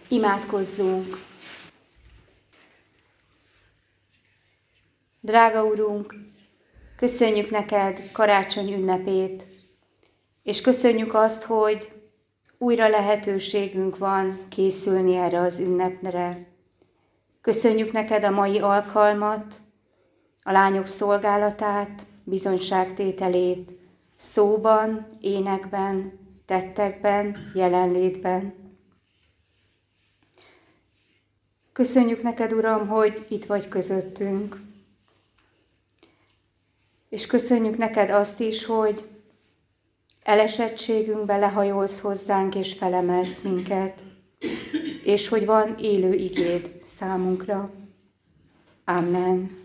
Imádkozzunk! Drága Urunk, köszönjük neked karácsony ünnepét, és köszönjük azt, hogy újra lehetőségünk van készülni erre az ünnepre. Köszönjük neked a mai alkalmat, a lányok szolgálatát, bizonyságtételét, szóban, énekben, tettekben, jelenlétben. Köszönjük neked, Uram, hogy itt vagy közöttünk. És köszönjük neked azt is, hogy elesettségünkbe lehajolsz hozzánk és felemelsz minket, és hogy van élő igéd számunkra. Amen.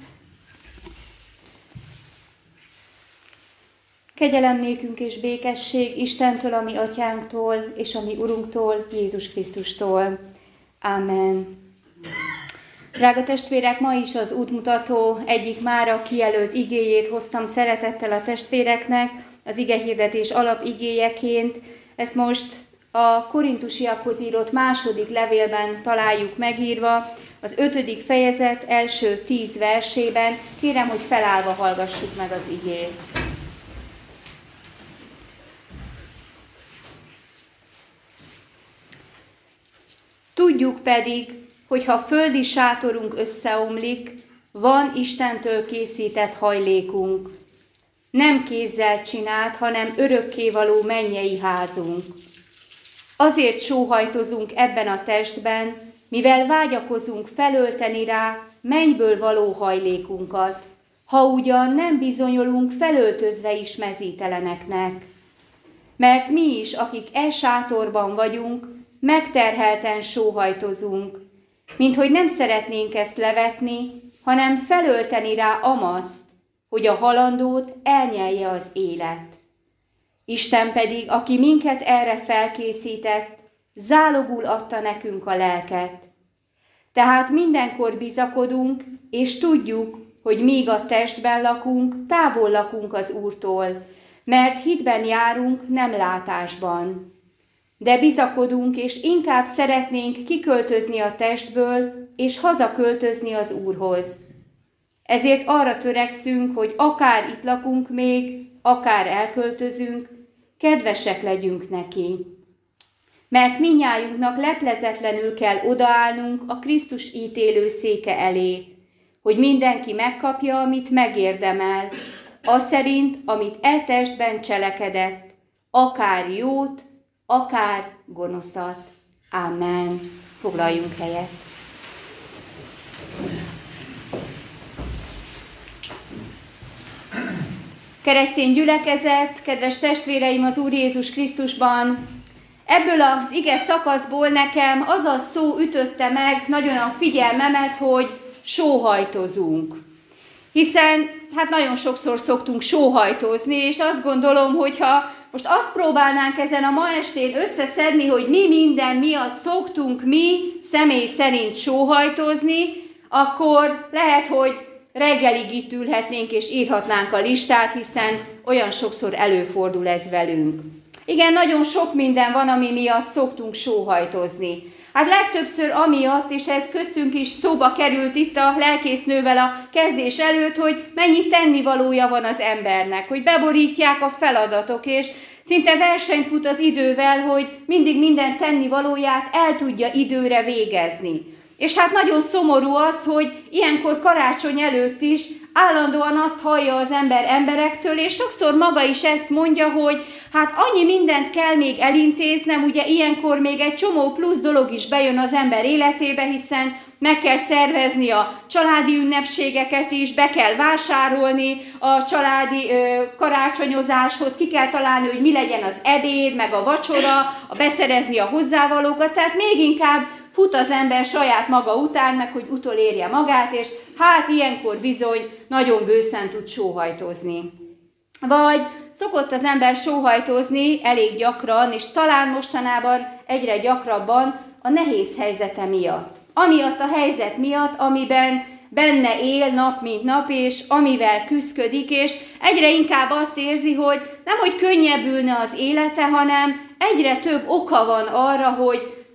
Kegyelem nékünk és békesség Istentől, a mi atyánktól, és a mi Urunktól, Jézus Krisztustól. Amen. Drága testvérek, ma is az útmutató egyik mára kijelölt igéjét hoztam szeretettel a testvéreknek, az igehirdetés alapigéjeként. Ezt most a Korintusiakhoz írott második levélben találjuk megírva, az 5. fejezet első 10 versében. Kérem, hogy felállva hallgassuk meg az igét. Tudjuk pedig, hogy ha földi sátorunk összeomlik, van Istentől készített hajlékunk. Nem kézzel csinált, hanem örökkévaló mennyei házunk. Azért sóhajtozunk ebben a testben, mivel vágyakozunk felölteni rá mennyből való hajlékunkat, ha ugyan nem bizonyulunk felöltözve is mezíteleneknek. Mert mi is, akik sátorban vagyunk, megterhelten sóhajtozunk, minthogy nem szeretnénk ezt levetni, hanem felölteni rá amaszt, hogy a halandót elnyelje az élet. Isten pedig, aki minket erre felkészített, zálogul adta nekünk a lelket. Tehát mindenkor bizakodunk, és tudjuk, hogy míg a testben lakunk, távol lakunk az Úrtól, mert hitben járunk, nem látásban. De bizakodunk, és inkább szeretnénk kiköltözni a testből, és hazaköltözni az Úrhoz. Ezért arra törekszünk, hogy akár itt lakunk még, akár elköltözünk, kedvesek legyünk neki. Mert mindnyájunknak leplezetlenül kell odaállnunk a Krisztus ítélő széke elé, hogy mindenki megkapja, amit megérdemel, az szerint, amit testben cselekedett, akár jót, akár gonoszat. Amen. Foglaljunk helyet. Keresztény gyülekezet, kedves testvéreim az Úr Jézus Krisztusban, ebből az ige szakaszból nekem az a szó ütötte meg nagyon a figyelmemet, hogy sóhajtozunk. Hiszen nagyon sokszor szoktunk sóhajtozni, és azt gondolom, hogyha most azt próbálnánk ezen a ma estén összeszedni, hogy mi minden miatt szoktunk mi személy szerint sóhajtozni, akkor lehet, hogy reggelig itt ülhetnénk és írhatnánk a listát, hiszen olyan sokszor előfordul ez velünk. Igen, nagyon sok minden van, ami miatt szoktunk sóhajtozni. Legtöbbször amiatt, és ez köztünk is szóba került itt a lelkésznővel a kezdés előtt, hogy mennyi tennivalója van az embernek, hogy beborítják a feladatok, és szinte versenyt fut az idővel, hogy mindig minden tennivalóját el tudja időre végezni. És nagyon szomorú az, hogy ilyenkor karácsony előtt is állandóan azt hallja az ember emberektől, és sokszor maga is ezt mondja, hogy annyi mindent kell még elintéznem, ugye ilyenkor még egy csomó plusz dolog is bejön az ember életébe, hiszen meg kell szervezni a családi ünnepségeket is, be kell vásárolni a családi karácsonyozáshoz, ki kell találni, hogy mi legyen az ebéd, meg a vacsora, beszerezni a hozzávalókat, tehát még inkább fut az ember saját maga után, meg hogy utolérje magát, és ilyenkor bizony nagyon bőszen tud sóhajtozni. Vagy szokott az ember sóhajtozni elég gyakran, és talán mostanában egyre gyakrabban a nehéz helyzete miatt. Amiatt a helyzet miatt, amiben benne él nap mint nap, és amivel küszködik, és egyre inkább azt érzi, hogy nemhogy könnyebbülne az élete, hanem egyre több oka van arra,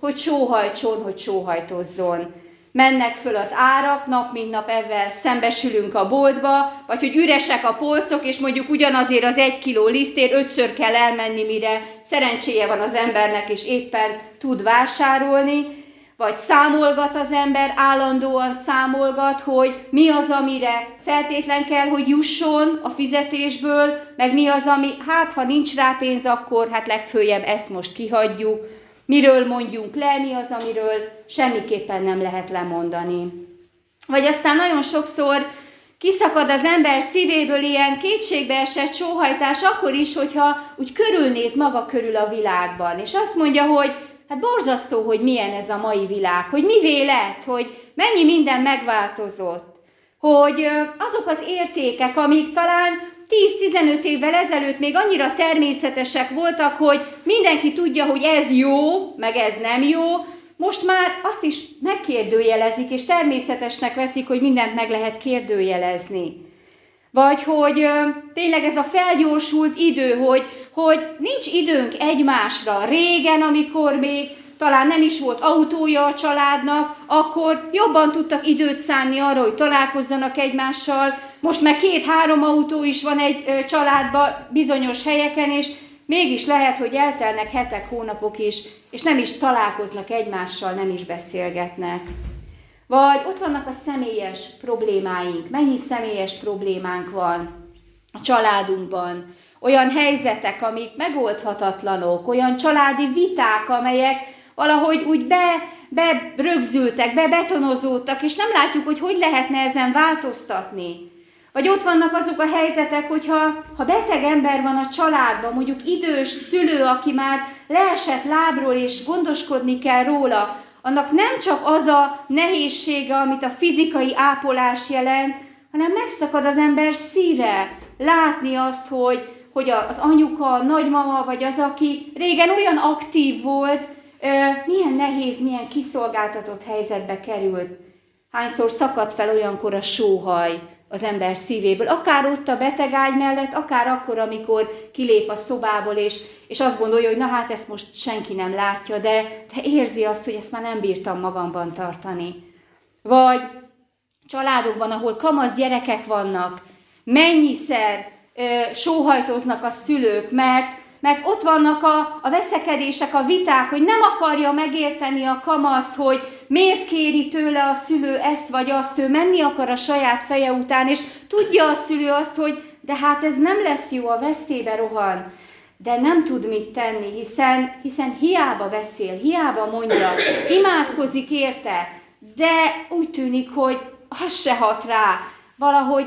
hogy sóhajtson, hogy sóhajtozzon. Mennek föl az árak, nap mint nap ezzel szembesülünk a boltba, vagy hogy üresek a polcok, és mondjuk ugyanazért az 1 kiló lisztért 5-ször kell elmenni, mire szerencséje van az embernek, és éppen tud vásárolni. Vagy számolgat az ember, állandóan számolgat, hogy mi az, amire feltétlen kell, hogy jusson a fizetésből, meg mi az, ami, hát ha nincs rá pénz, akkor hát legföljebb ezt most kihagyjuk. Miről mondjunk le, mi az, amiről semmiképpen nem lehet lemondani. Vagy aztán nagyon sokszor kiszakad az ember szívéből ilyen kétségbeesett sóhajtás akkor is, hogyha úgy körülnéz maga körül a világban, és azt mondja, hogy hát borzasztó, hogy milyen ez a mai világ, hogy mivé lett, hogy mennyi minden megváltozott, hogy azok az értékek, amik talán 10-15 évvel ezelőtt még annyira természetesek voltak, hogy mindenki tudja, hogy ez jó, meg ez nem jó, most már azt is megkérdőjelezik, és természetesnek veszik, hogy mindent meg lehet kérdőjelezni. Vagy hogy tényleg ez a felgyorsult idő, hogy nincs időnk egymásra. Régen, amikor még talán nem is volt autója a családnak, akkor jobban tudtak időt szánni arra, hogy találkozzanak egymással. Most már 2-3 autó is van egy családban bizonyos helyeken, és mégis lehet, hogy eltelnek hetek, hónapok is, és nem is találkoznak egymással, nem is beszélgetnek. Vagy ott vannak a személyes problémáink. Mennyi személyes problémánk van a családunkban? Olyan helyzetek, amik megoldhatatlanok, olyan családi viták, amelyek valahogy úgy berögzültek, bebetonozódtak, és nem látjuk, hogy lehetne ezen változtatni. Vagy ott vannak azok a helyzetek, hogyha beteg ember van a családban, mondjuk idős szülő, aki már leesett lábról, és gondoskodni kell róla, annak nem csak az a nehézsége, amit a fizikai ápolás jelent, hanem megszakad az ember szíve. Látni azt, hogy az anyuka, a nagymama, vagy az, aki régen olyan aktív volt, milyen nehéz, milyen kiszolgáltatott helyzetbe került. Hányszor szakad fel olyankor a sóhaj az ember szívéből, akár ott a betegágy mellett, akár akkor, amikor kilép a szobából, és azt gondolja, hogy na hát ezt most senki nem látja, de érzi azt, hogy ezt már nem bírtam magamban tartani. Vagy családokban, ahol kamasz gyerekek vannak, mennyiszer sóhajtoznak a szülők, mert ott vannak a veszekedések, a viták, hogy nem akarja megérteni a kamasz, hogy miért kéri tőle a szülő ezt vagy azt, ő menni akar a saját feje után, és tudja a szülő azt, hogy de hát ez nem lesz jó, a vesztébe rohan, de nem tud mit tenni, hiszen hiába beszél, hiába mondja, imádkozik érte, de úgy tűnik, hogy az se hat rá, valahogy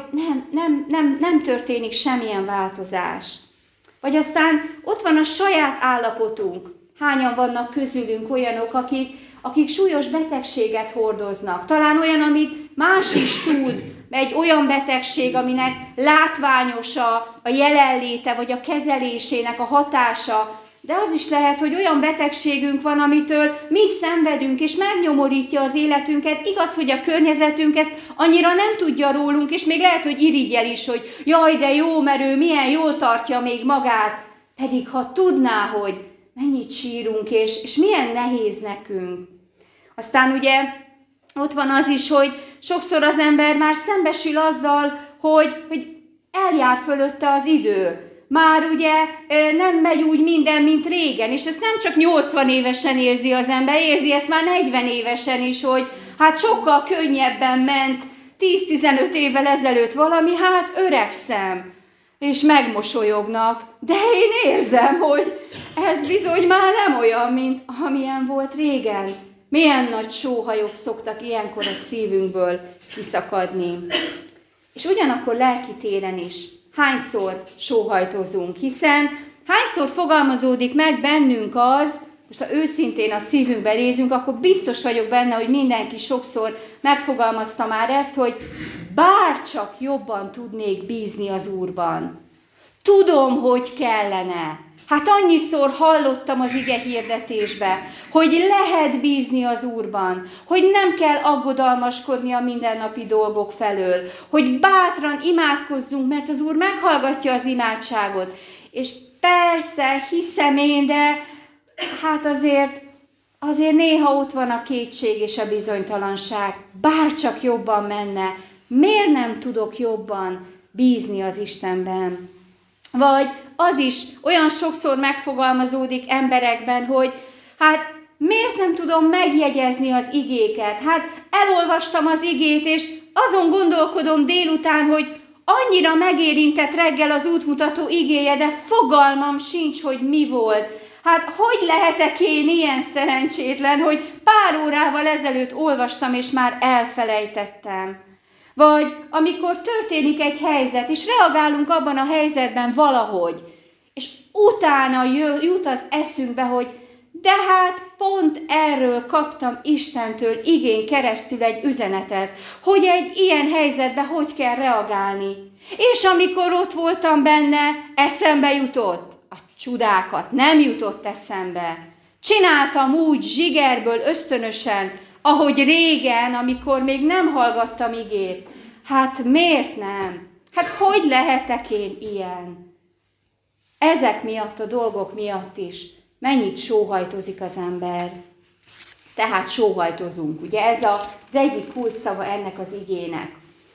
nem történik semmilyen változás. Vagy aztán ott van a saját állapotunk. Hányan vannak közülünk olyanok, akik súlyos betegséget hordoznak. Talán olyan, amit más is tud, egy olyan betegség, aminek látványos a jelenléte, vagy a kezelésének a hatása. De az is lehet, hogy olyan betegségünk van, amitől mi szenvedünk, és megnyomorítja az életünket. Igaz, hogy a környezetünk ezt annyira nem tudja rólunk, és még lehet, hogy irigyel is, hogy jaj, de jó, mert ő milyen jól tartja még magát. Pedig ha tudná, hogy mennyit sírunk, és milyen nehéz nekünk. Aztán ugye ott van az is, hogy sokszor az ember már szembesül azzal, hogy eljár fölötte az idő. Már ugye nem megy úgy minden, mint régen, és ezt nem csak 80 évesen érzi az ember, érzi ezt már 40 évesen is, hogy hát sokkal könnyebben ment 10-15 évvel ezelőtt valami, hát öregszem, és megmosolyognak, de én érzem, hogy ez bizony már nem olyan, mint amilyen volt régen. Milyen nagy sóhajok szoktak ilyenkor a szívünkből kiszakadni. És ugyanakkor lelki téren is hányszor sóhajtozunk, hiszen hányszor fogalmazódik meg bennünk az, most ha őszintén a szívünkbe nézünk, akkor biztos vagyok benne, hogy mindenki sokszor megfogalmazta már ezt, hogy bárcsak jobban tudnék bízni az Úrban. Tudom, hogy kellene. Hát annyiszor hallottam az ige hirdetésbe, hogy lehet bízni az Úrban, hogy nem kell aggodalmaskodni a mindennapi dolgok felől, hogy bátran imádkozzunk, mert az Úr meghallgatja az imádságot. És persze, hiszem én, de hát azért azért néha ott van a kétség és a bizonytalanság. Bárcsak jobban menne, miért nem tudok jobban bízni az Istenben? Vagy az is olyan sokszor megfogalmazódik emberekben, hogy hát miért nem tudom megjegyezni az igéket? Hát elolvastam az igét, és azon gondolkodom délután, hogy annyira megérintett reggel az útmutató igéje, de fogalmam sincs, hogy mi volt. Hát hogy lehetek én ilyen szerencsétlen, hogy pár órával ezelőtt olvastam, és már elfelejtettem. Vagy amikor történik egy helyzet, és reagálunk abban a helyzetben valahogy, és utána jut az eszünkbe, hogy de hát pont erről kaptam Istentől igén keresztül egy üzenetet, hogy egy ilyen helyzetben hogy kell reagálni. És amikor ott voltam benne, eszembe jutott. A csodákat nem jutott eszembe. Csináltam úgy zsigerből ösztönösen, ahogy régen, amikor még nem hallgattam igét. Hát miért nem? Hát hogy lehetek én ilyen? Ezek miatt a dolgok miatt is mennyit sóhajtozik az ember. Tehát sóhajtozunk. Ugye ez az egyik kulcsszava ennek az igének.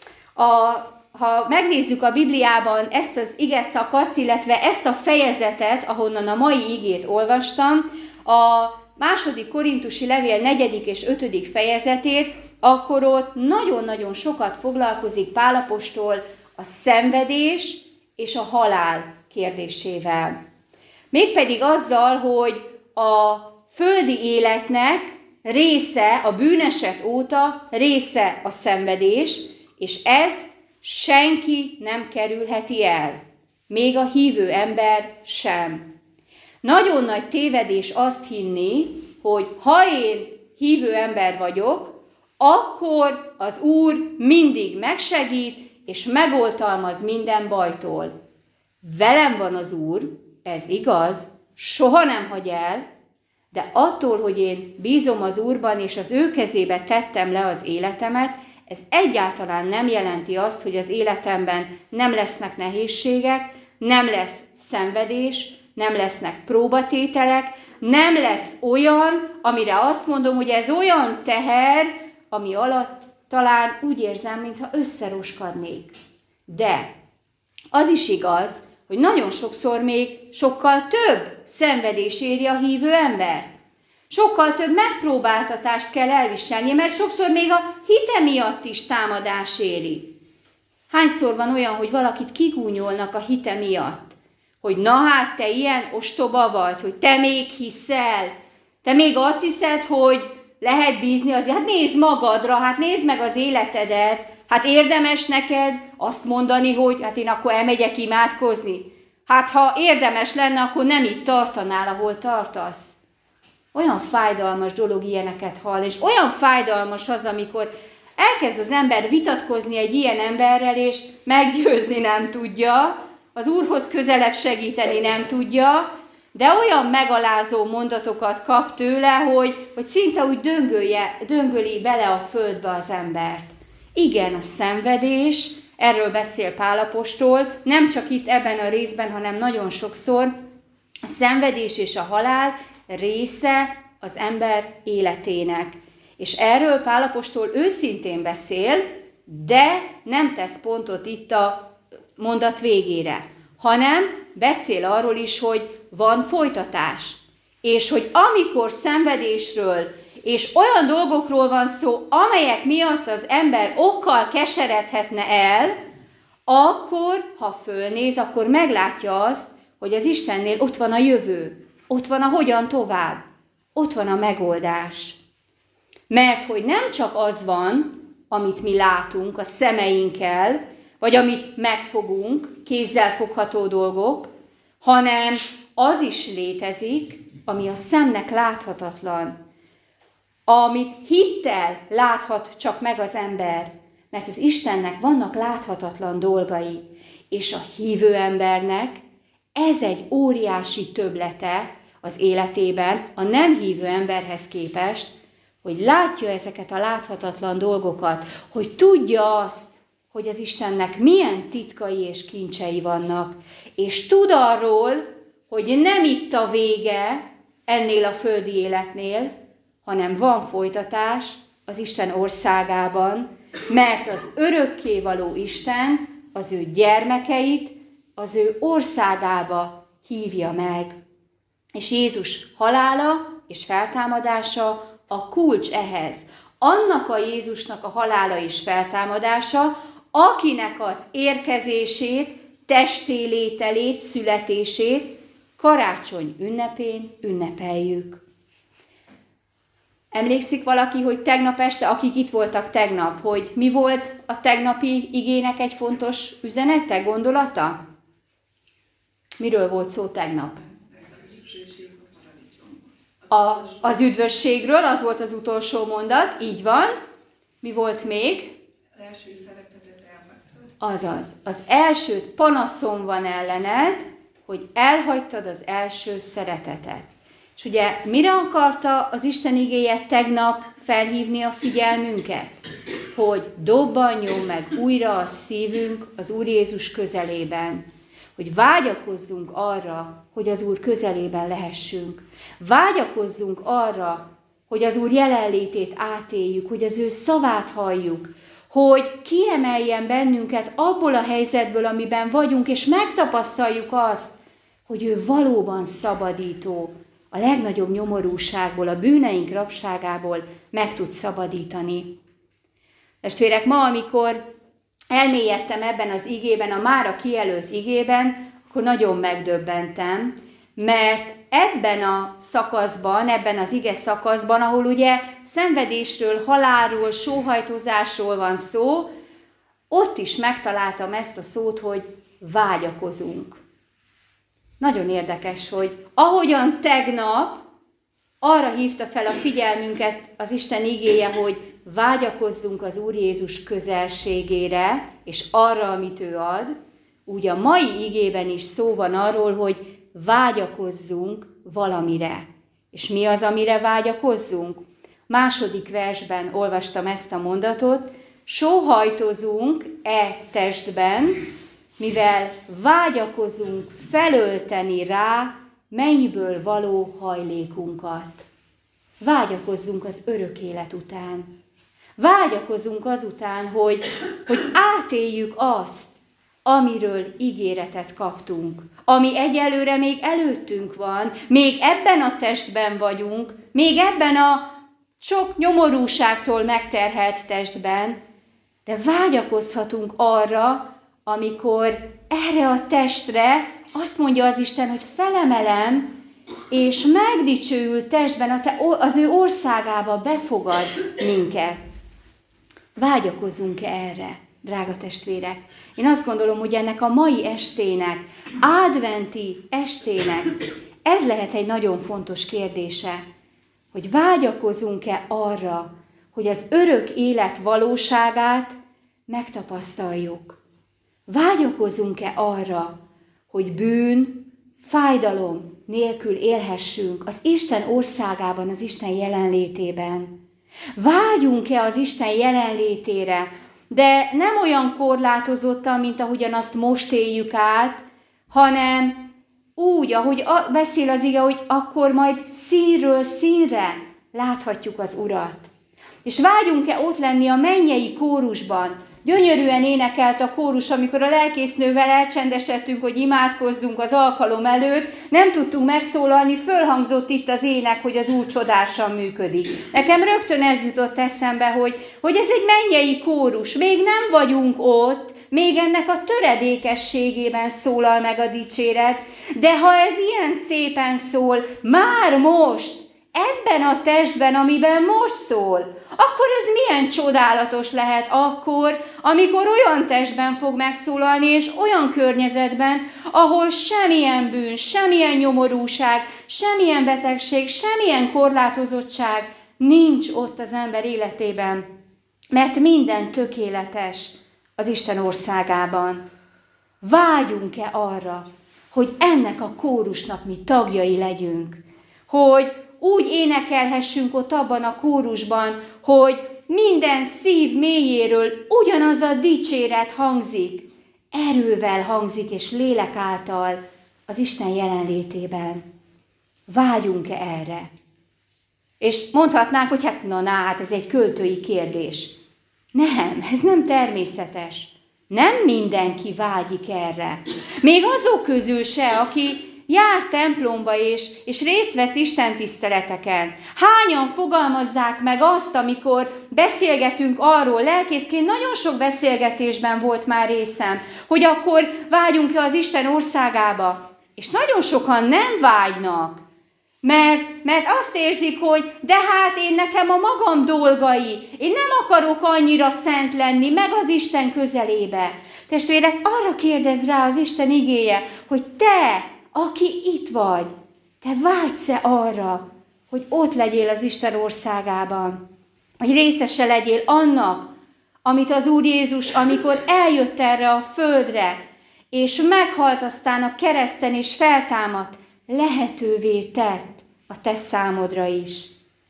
Ha megnézzük a Bibliában ezt az ige szakaszt, illetve ezt a fejezetet, ahonnan a mai igét olvastam, a 2. Korintusi levél 4. és 5. fejezetét, akkor ott nagyon-nagyon sokat foglalkozik Pál apostol a szenvedés és a halál kérdésével. Mégpedig azzal, hogy a földi életnek része a bűneset óta, része a szenvedés, és ezt senki nem kerülheti el, még a hívő ember sem. Nagyon nagy tévedés azt hinni, hogy ha én hívő ember vagyok, akkor az Úr mindig megsegít, és megoltalmaz minden bajtól. Velem van az Úr, ez igaz, soha nem hagy el, de attól, hogy én bízom az Úrban, és az ő kezébe tettem le az életemet, ez egyáltalán nem jelenti azt, hogy az életemben nem lesznek nehézségek, nem lesz szenvedés, nem lesznek próbatételek, nem lesz olyan, amire azt mondom, hogy ez olyan teher, ami alatt talán úgy érzem, mintha összeroskadnék. De az is igaz, hogy nagyon sokszor még sokkal több szenvedés éri a hívő embert. Sokkal több megpróbáltatást kell elviselnie, mert sokszor még a hite miatt is támadás éri. Hányszor van olyan, hogy valakit kigúnyolnak a hite miatt? Hogy na hát, te ilyen ostoba vagy, hogy te még hiszel, te még azt hiszed, hogy lehet bízni azért. Hát nézd magadra, hát nézd meg az életedet, hát érdemes neked azt mondani, hogy hát én akkor elmegyek imádkozni. Hát ha érdemes lenne, akkor nem itt tartanál, ahol tartasz. Olyan fájdalmas dolog ilyeneket hall, és olyan fájdalmas az, amikor elkezd az ember vitatkozni egy ilyen emberrel, és meggyőzni nem tudja, az Úrhoz közelebb segíteni nem tudja, de olyan megalázó mondatokat kap tőle, hogy szinte úgy döngöli bele a földbe az embert. Igen, a szenvedés, erről beszél Pál apostol, nem csak itt ebben a részben, hanem nagyon sokszor, a szenvedés és a halál része az ember életének. És erről Pál apostol őszintén beszél, de nem tesz pontot itt a mondat végére, hanem beszél arról is, hogy van folytatás. És hogy amikor szenvedésről és olyan dolgokról van szó, amelyek miatt az ember okkal keseredhetne el, akkor, ha fölnéz, akkor meglátja azt, hogy az Istennél ott van a jövő, ott van a hogyan tovább, ott van a megoldás. Mert hogy nem csak az van, amit mi látunk a szemeinkkel, vagy amit megfogunk, kézzel fogható dolgok, hanem az is létezik, ami a szemnek láthatatlan, amit hittel láthat csak meg az ember, mert az Istennek vannak láthatatlan dolgai, és a hívő embernek ez egy óriási többlete az életében, a nem hívő emberhez képest, hogy látja ezeket a láthatatlan dolgokat, hogy tudja azt, hogy az Istennek milyen titkai és kincsei vannak, és tud arról, hogy nem itt a vége ennél a földi életnél, hanem van folytatás az Isten országában, mert az örökkévaló Isten az ő gyermekeit az ő országába hívja meg. És Jézus halála és feltámadása a kulcs ehhez. Annak a Jézusnak a halála és feltámadása, akinek az érkezését, testé lételét, születését karácsony ünnepén ünnepeljük. Emlékszik valaki, hogy tegnap este, akik itt voltak tegnap, hogy mi volt a tegnapi igének egy fontos üzenete, gondolata? Miről volt szó tegnap? Az üdvösségről, az volt az utolsó mondat, így van. Mi volt még? Az első szeretetet elhagytad. Azaz, az elsőt panaszom van ellened, hogy elhagytad az első szeretetet. És ugye mire akarta az Isten igéje tegnap felhívni a figyelmünket? Hogy dobbanjon meg újra a szívünk az Úr Jézus közelében. Hogy vágyakozzunk arra, hogy az Úr közelében lehessünk. Vágyakozzunk arra, hogy az Úr jelenlétét átéljük, hogy az ő szavát halljuk, hogy kiemeljen bennünket abból a helyzetből, amiben vagyunk, és megtapasztaljuk azt, hogy ő valóban szabadító, a legnagyobb nyomorúságból, a bűneink rabságából meg tud szabadítani. Testvérek, ma, amikor elmélyedtem ebben az igében, a mára kijelölt igében, akkor nagyon megdöbbentem, mert ebben a szakaszban, ebben az ige szakaszban, ahol ugye szenvedésről, halálról, sóhajtozásról van szó, ott is megtaláltam ezt a szót, hogy vágyakozunk. Nagyon érdekes, hogy ahogyan tegnap arra hívta fel a figyelmünket az Isten igéje, hogy vágyakozzunk az Úr Jézus közelségére, és arra, amit ő ad, úgy a mai igében is szó van arról, hogy vágyakozzunk valamire. És mi az, amire vágyakozzunk? Második versben olvastam ezt a mondatot, sóhajtozunk testben, mivel vágyakozunk felölteni rá mennyből való hajlékunkat. Vágyakozzunk az örök élet után. Vágyakozunk azután, hogy átéljük azt, amiről ígéretet kaptunk, ami egyelőre még előttünk van, még ebben a testben vagyunk, még ebben a sok nyomorúságtól megterhelt testben, de vágyakozhatunk arra, amikor erre a testre azt mondja az Isten, hogy felemelem, és megdicsőül testben az ő országába befogad minket. Vágyakozzunk erre, drága testvérek? Én azt gondolom, hogy ennek a mai estének, adventi estének, ez lehet egy nagyon fontos kérdése, hogy vágyakozunk-e arra, hogy az örök élet valóságát megtapasztaljuk. Vágyakozunk-e arra, hogy bűn, fájdalom nélkül élhessünk az Isten országában, az Isten jelenlétében? Vágyunk-e az Isten jelenlétére, de nem olyan korlátozottan, mint ahogyan azt most éljük át, hanem úgy, ahogy beszél az ige, hogy akkor majd színről színre láthatjuk az Urat. És vágyunk-e ott lenni a mennyei kórusban? Gyönyörűen énekelt a kórus, amikor a lelkésznővel elcsendesedtünk, hogy imádkozzunk az alkalom előtt, nem tudtunk megszólalni, fölhangzott itt az ének, hogy az Úr csodásan működik. Nekem rögtön ez jutott eszembe, hogy ez egy mennyei kórus, még nem vagyunk ott, még ennek a töredékességében szólal meg a dicséret, de ha ez ilyen szépen szól, már most, ebben a testben, amiben most szól, akkor ez milyen csodálatos lehet akkor, amikor olyan testben fog megszólalni, és olyan környezetben, ahol semmilyen bűn, semmilyen nyomorúság, semmilyen betegség, semmilyen korlátozottság nincs ott az ember életében, mert minden tökéletes az Isten országában. Vágyunk-e arra, hogy ennek a kórusnak mi tagjai legyünk, hogy úgy énekelhessünk ott abban a kórusban, hogy minden szív mélyéről ugyanaz a dicséret hangzik, erővel hangzik és lélek által az Isten jelenlétében. Vágyunk-e erre? És mondhatnánk, hogy hát ez egy költői kérdés. Nem, ez nem természetes. Nem mindenki vágyik erre. Még azok közül se, aki jár templomba és részt vesz istentiszteleteken. Hányan fogalmazzák meg azt, amikor beszélgetünk arról, lelkészként nagyon sok beszélgetésben volt már részem, hogy akkor vágyunk-e az Isten országába. És nagyon sokan nem vágynak, mert azt érzik, hogy de hát én nekem a magam dolgai, én nem akarok annyira szent lenni, meg az Isten közelébe. Testvérek, arra kérdez rá az Isten igéje, hogy te, aki itt vagy, te vágysz-e arra, hogy ott legyél az Isten országában, hogy részese legyél annak, amit az Úr Jézus, amikor eljött erre a földre, és meghalt aztán a kereszten és feltámadt, lehetővé tett a te számodra is.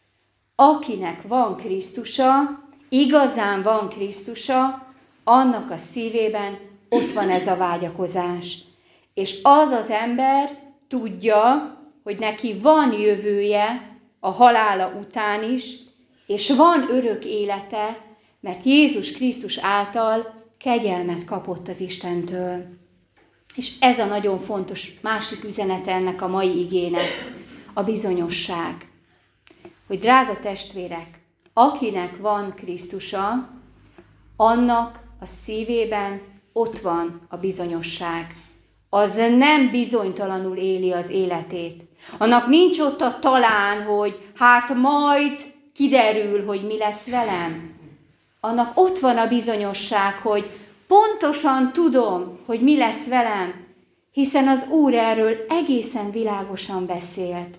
Akinek van Krisztusa, igazán van Krisztusa, annak a szívében ott van ez a vágyakozás. És az az ember tudja, hogy neki van jövője a halála után is, és van örök élete, mert Jézus Krisztus által kegyelmet kapott az Istentől. És ez a nagyon fontos másik üzenete ennek a mai igének, a bizonyosság. Hogy drága testvérek, akinek van Krisztusa, annak a szívében ott van a bizonyosság. Az nem bizonytalanul éli az életét. Annak nincs ott a talán, hogy hát majd kiderül, hogy mi lesz velem. Annak ott van a bizonyosság, hogy pontosan tudom, hogy mi lesz velem, hiszen az Úr erről egészen világosan beszélt.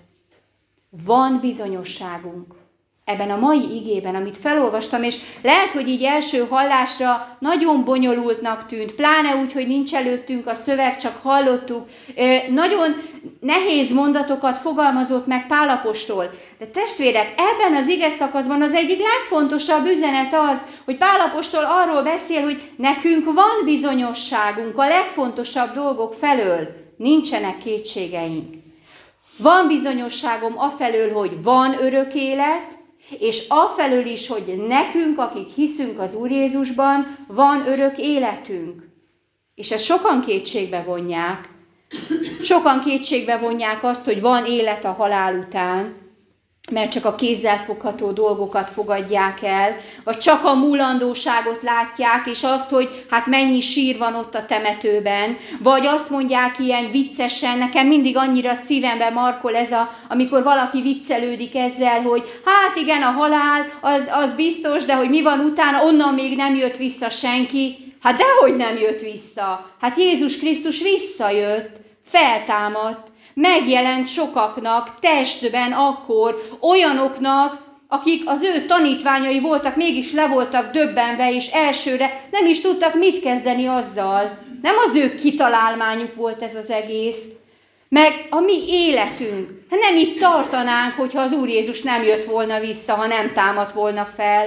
Van bizonyosságunk ebben a mai igében, amit felolvastam, és lehet, hogy így első hallásra nagyon bonyolultnak tűnt, pláne úgy, hogy nincs előttünk a szöveg, csak hallottuk. Nagyon nehéz mondatokat fogalmazott meg Pál apostol. De testvérek, ebben az ige szakaszban az egyik legfontosabb üzenet az, hogy Pál apostol arról beszél, hogy nekünk van bizonyosságunk a legfontosabb dolgok felől, nincsenek kétségeink. Van bizonyosságom afelől, hogy van örök élet, és afelől is, hogy nekünk, akik hiszünk az Úr Jézusban, van örök életünk. És ezt sokan kétségbe vonják. Sokan kétségbe vonják azt, hogy van élet a halál után, mert csak a kézzelfogható dolgokat fogadják el, vagy csak a múlandóságot látják, és azt, hogy hát mennyi sír van ott a temetőben, vagy azt mondják ilyen viccesen, nekem mindig annyira szívembe markol ez, amikor valaki viccelődik ezzel, hogy hát igen, a halál az biztos, de hogy mi van utána, onnan még nem jött vissza senki. Hát dehogy nem jött vissza. Hát Jézus Krisztus visszajött, feltámadt, megjelent sokaknak testben akkor, olyanoknak, akik az ő tanítványai voltak, mégis le voltak döbbenve, és elsőre nem is tudtak mit kezdeni azzal. Nem az ő kitalálmányuk volt ez az egész, meg a mi életünk. Hát nem itt tartanánk, hogyha az Úr Jézus nem jött volna vissza, ha nem támadt volna fel.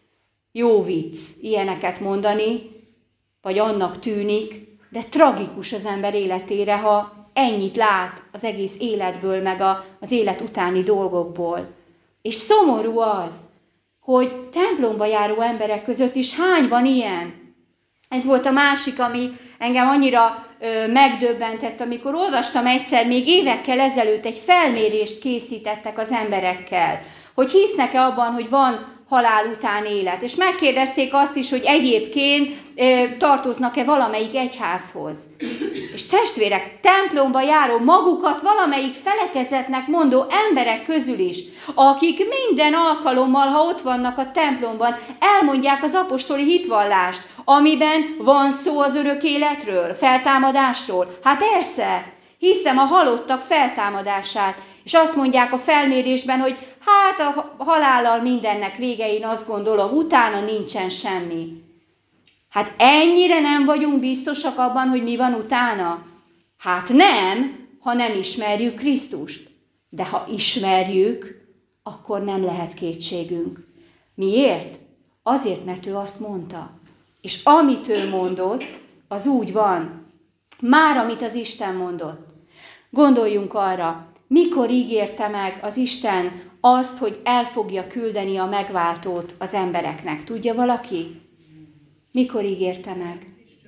Jó vicc ilyeneket mondani, vagy annak tűnik, de tragikus az ember életére, ha ennyit lát az egész életből, meg az élet utáni dolgokból. És szomorú az, hogy templomba járó emberek között is hány van ilyen. Ez volt a másik, ami engem annyira megdöbbentett, amikor olvastam egyszer, még évekkel ezelőtt egy felmérést készítettek az emberekkel, hogy hisznek-e abban, hogy van halál után élet. És megkérdezték azt is, hogy egyébként tartoznak-e valamelyik egyházhoz. És testvérek, templomba járó, magukat valamelyik felekezetnek mondó emberek közül is, akik minden alkalommal, ha ott vannak a templomban, elmondják az apostoli hitvallást, amiben van szó az örök életről, feltámadásról. Hát persze, hiszem a halottak feltámadását. És azt mondják a felmérésben, hogy hát a halállal mindennek vége, én azt gondolom, utána nincsen semmi. Hát ennyire nem vagyunk biztosak abban, hogy mi van utána? Hát nem, ha nem ismerjük Krisztust. De ha ismerjük, akkor nem lehet kétségünk. Miért? Azért, mert ő azt mondta. És amit ő mondott, az úgy van. Már amit az Isten mondott. Gondoljunk arra, mikor ígérte meg az Isten azt, hogy el fogja küldeni a megváltót az embereknek. Tudja valaki? Mikor ígérte meg?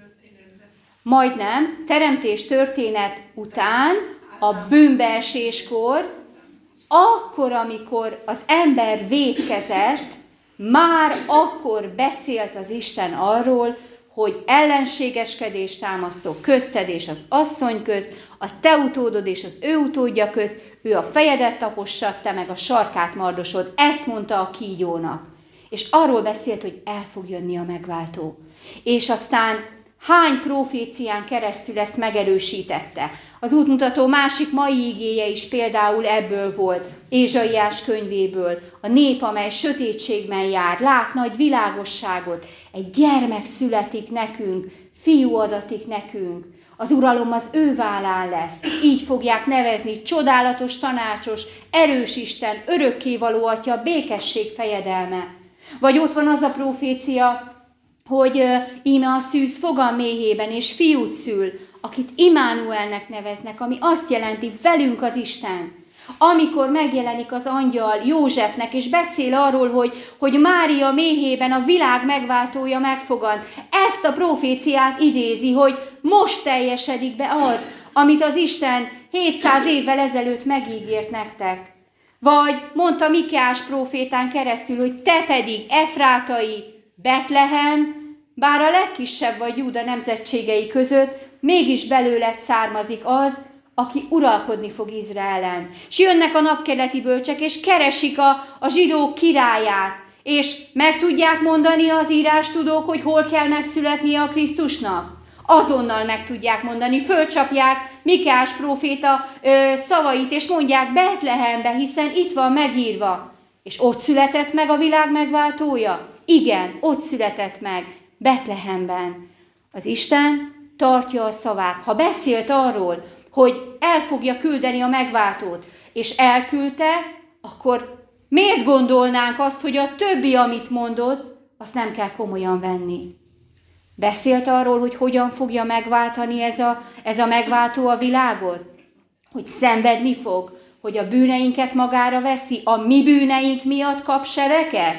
Majdnem, teremtés történet után, a bűnbeeséskor, akkor, amikor az ember vétkezett, már akkor beszélt az Isten arról, hogy ellenségeskedést támasztó közted és az asszony közt, a te utódod és az ő utódja közt, ő a fejedet tapossad, te meg a sarkát mardosod. Ezt mondta a kígyónak. És arról beszélt, hogy el fog jönni a megváltó. És aztán hány profécián keresztül ezt megerősítette. Az útmutató másik mai igéje is például ebből volt, Ézsaiás könyvéből. A nép, amely sötétségben jár, lát nagy világosságot. Egy gyermek születik nekünk, fiú adatik nekünk. Az uralom az ő vállán lesz. Így fogják nevezni: csodálatos tanácsos, erős Isten, örökkévaló Atya, békesség fejedelme. Vagy ott van az a profécia, hogy íme a szűz fogam méhében és fiút szül, akit Immanuelnek neveznek, ami azt jelenti, velünk az Isten. Amikor megjelenik az angyal Józsefnek, és beszél arról, hogy Mária méhében a világ megváltója megfogant, ezt a proféciát idézi, hogy most teljesedik be az, amit az Isten 700 évvel ezelőtt megígért nektek. Vagy mondta Mikeás prófétán keresztül, hogy te pedig, Efrátai, Betlehem, bár a legkisebb vagy Júda nemzetségei között, mégis belőled származik az, aki uralkodni fog Izraelen. És jönnek a napkeleti bölcsek, és keresik a zsidók királyát, és meg tudják mondani az írástudók, hogy hol kell megszületnie a Krisztusnak. Azonnal meg tudják mondani, fölcsapják Mikeás próféta szavait, és mondják Betlehembe, hiszen itt van megírva. És ott született meg a világ megváltója? Igen, ott született meg, Betlehemben. Az Isten tartja a szavát. Ha beszélt arról, hogy el fogja küldeni a megváltót, és elküldte, akkor miért gondolnánk azt, hogy a többi, amit mondott, azt nem kell komolyan venni? Beszélt arról, hogy hogyan fogja megváltani ez a megváltó a világot? Hogy szenvedni fog? Hogy a bűneinket magára veszi? A mi bűneink miatt kap sebeket?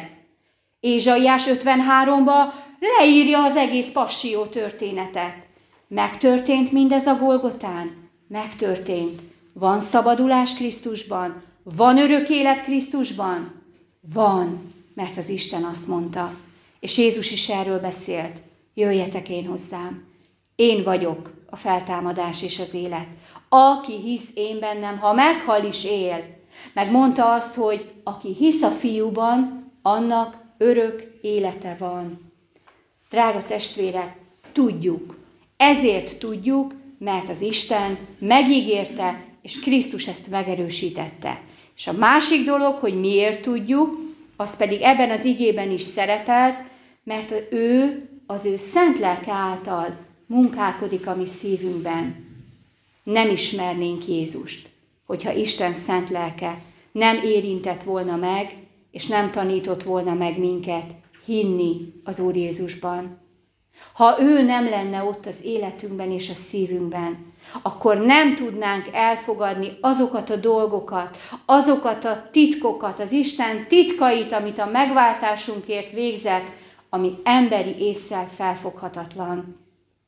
Ézsaiás 53-ban leírja az egész passió történetet. Megtörtént mindez a Golgotán? Megtörtént. Van szabadulás Krisztusban? Van örök élet Krisztusban? Van, mert az Isten azt mondta. És Jézus is erről beszélt. Jöjjetek én hozzám. Én vagyok a feltámadás és az élet. Aki hisz én bennem, ha meghal is él. Meg mondta azt, hogy aki hisz a fiúban, annak örök élete van. Drága testvérek, tudjuk. Ezért tudjuk, mert az Isten megígérte, és Krisztus ezt megerősítette. És a másik dolog, hogy miért tudjuk, az pedig ebben az igében is szerepelt, mert ő az ő szent lelke által munkálkodik a mi szívünkben. Nem ismernénk Jézust, hogyha Isten szent lelke nem érintett volna meg, és nem tanított volna meg minket hinni az Úr Jézusban. Ha ő nem lenne ott az életünkben és a szívünkben, akkor nem tudnánk elfogadni azokat a dolgokat, azokat a titkokat, az Isten titkait, amit a megváltásunkért végzett, ami emberi ésszel felfoghatatlan.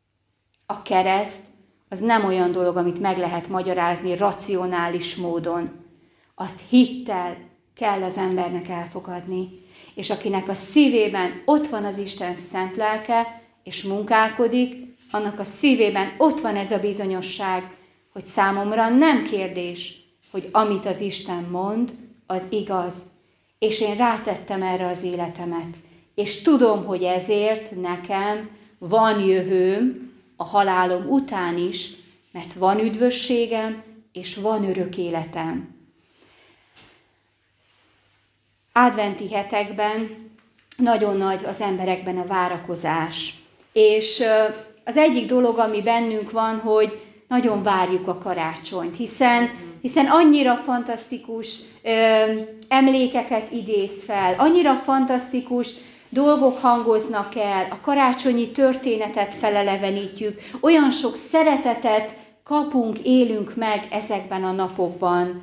A kereszt az nem olyan dolog, amit meg lehet magyarázni racionális módon. Azt hittel kell az embernek elfogadni. És akinek a szívében ott van az Isten szent lelke, és munkálkodik, annak a szívében ott van ez a bizonyosság, hogy számomra nem kérdés, hogy amit az Isten mond, az igaz. És én rátettem erre az életemet. És tudom, hogy ezért nekem van jövőm a halálom után is, mert van üdvösségem, és van örök életem. Adventi hetekben nagyon nagy az emberekben a várakozás. És az egyik dolog, ami bennünk van, hogy nagyon várjuk a karácsonyt, hiszen annyira fantasztikus emlékeket idéz fel, annyira fantasztikus dolgok hangoznak el, a karácsonyi történetet felelevenítjük, olyan sok szeretetet kapunk, élünk meg ezekben a napokban.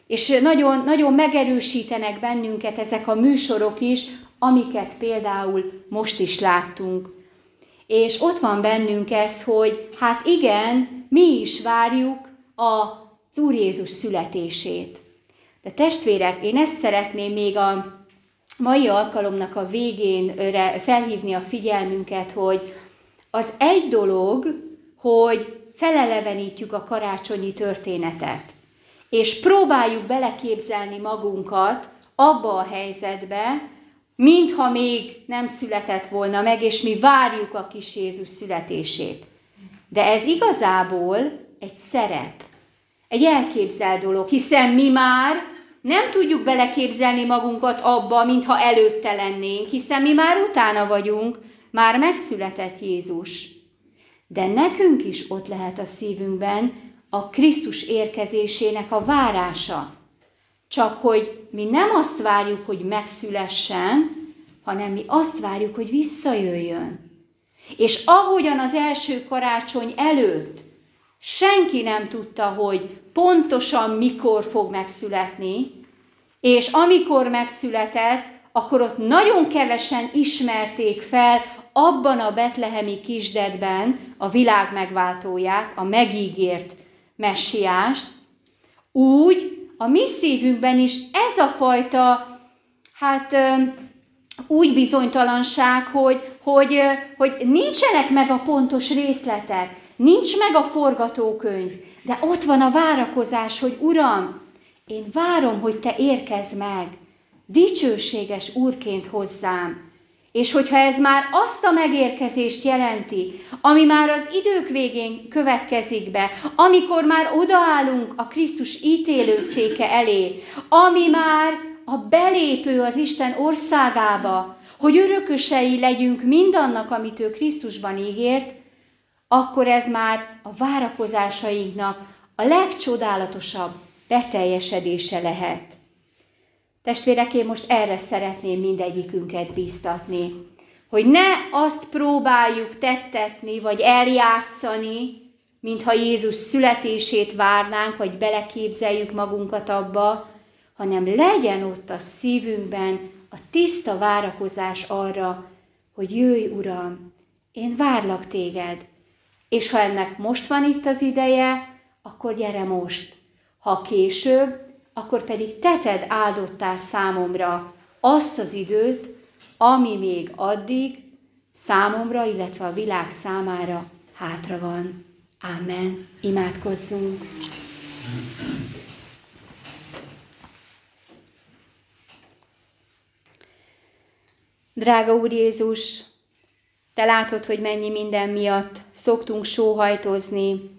És nagyon, nagyon megerősítenek bennünket ezek a műsorok is, amiket például most is láttunk. És ott van bennünk ez, hogy hát igen, mi is várjuk az Úr Jézus születését. De testvérek, én ezt szeretném még a mai alkalomnak a végén felhívni a figyelmünket, hogy az egy dolog, hogy felelevenítjük a karácsonyi történetet, és próbáljuk beleképzelni magunkat abba a helyzetbe, mintha még nem született volna meg, és mi várjuk a kis Jézus születését. De ez igazából egy szerep, egy elképzelt dolog, hiszen mi már nem tudjuk beleképzelni magunkat abba, mintha előtte lennénk, hiszen mi már utána vagyunk, már megszületett Jézus. De nekünk is ott lehet a szívünkben a Krisztus érkezésének a várása. Csak hogy mi nem azt várjuk, hogy megszülessen, hanem mi azt várjuk, hogy visszajöjjön. És ahogyan az első karácsony előtt senki nem tudta, hogy pontosan mikor fog megszületni, és amikor megszületett, akkor ott nagyon kevesen ismerték fel abban a betlehemi kisdedben a világ megváltóját, a megígért messiást, úgy a mi szívünkben is ez a fajta, úgy bizonytalanság, hogy nincsenek meg a pontos részletek, nincs meg a forgatókönyv, de ott van a várakozás, hogy Uram, én várom, hogy Te érkezz meg, dicsőséges Úrként hozzám. És hogyha ez már azt a megérkezést jelenti, ami már az idők végén következik be, amikor már odaállunk a Krisztus ítélőszéke elé, ami már a belépő az Isten országába, hogy örökösei legyünk mindannak, amit ő Krisztusban ígért, akkor ez már a várakozásainknak a legcsodálatosabb beteljesedése lehet. Testvérek, én most erre szeretném mindegyikünket bíztatni, hogy ne azt próbáljuk tettetni, vagy eljátszani, mintha Jézus születését várnánk, vagy beleképzeljük magunkat abba, hanem legyen ott a szívünkben a tiszta várakozás arra, hogy jöjj, Uram, én várlak téged, és ha ennek most van itt az ideje, akkor gyere most. Ha később, akkor pedig te tedd áldottá számomra azt az időt, ami még addig számomra, illetve a világ számára hátra van. Ámen. Imádkozzunk. Drága Úr Jézus, Te látod, hogy mennyi minden miatt szoktunk sóhajtozni,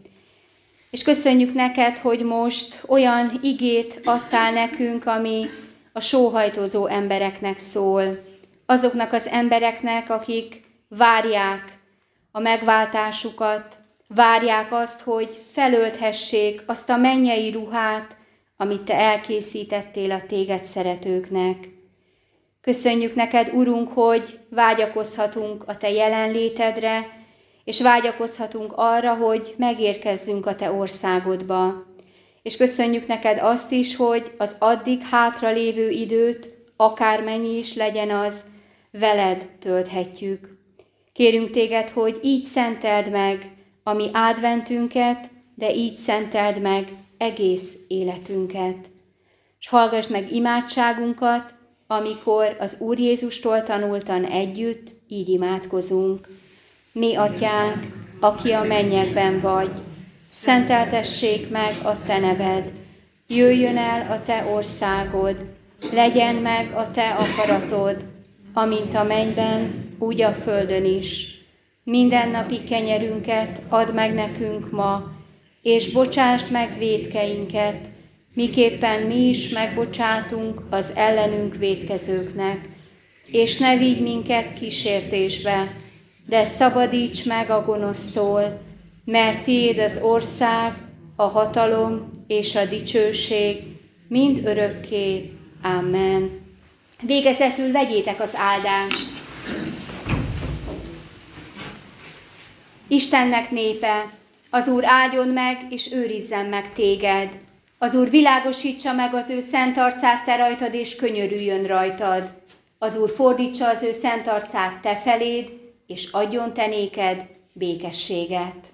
és köszönjük neked, hogy most olyan igét adtál nekünk, ami a sóhajtozó embereknek szól. Azoknak az embereknek, akik várják a megváltásukat, várják azt, hogy felölthessék azt a mennyei ruhát, amit te elkészítettél a téged szeretőknek. Köszönjük neked, Urunk, hogy vágyakozhatunk a te jelenlétedre, és vágyakozhatunk arra, hogy megérkezzünk a te országodba. És köszönjük neked azt is, hogy az addig hátra lévő időt, akármennyi is legyen az, veled tölthetjük. Kérünk téged, hogy így szenteld meg a mi adventünket, de így szenteld meg egész életünket. És hallgass meg imádságunkat, amikor az Úr Jézustól tanultan együtt így imádkozunk. Mi, Atyánk, aki a mennyekben vagy, szenteltessék meg a te neved, jöjjön el a te országod, legyen meg a te akaratod, amint a mennyben, úgy a földön is. Mindennapi kenyerünket add meg nekünk ma, és bocsásd meg vétkeinket, miképpen mi is megbocsátunk az ellenünk vétkezőknek. És ne vigy minket kísértésbe, de szabadíts meg a gonosztól, mert tiéd az ország, a hatalom és a dicsőség mind örökké. Amen. Végezetül vegyétek az áldást. Istennek népe, az Úr áldjon meg és őrizzen meg téged. Az Úr világosítsa meg az ő szent arcát te rajtad, és könyörüljön rajtad. Az Úr fordítsa az ő szent arcát te feléd, és adjon te néked békességet.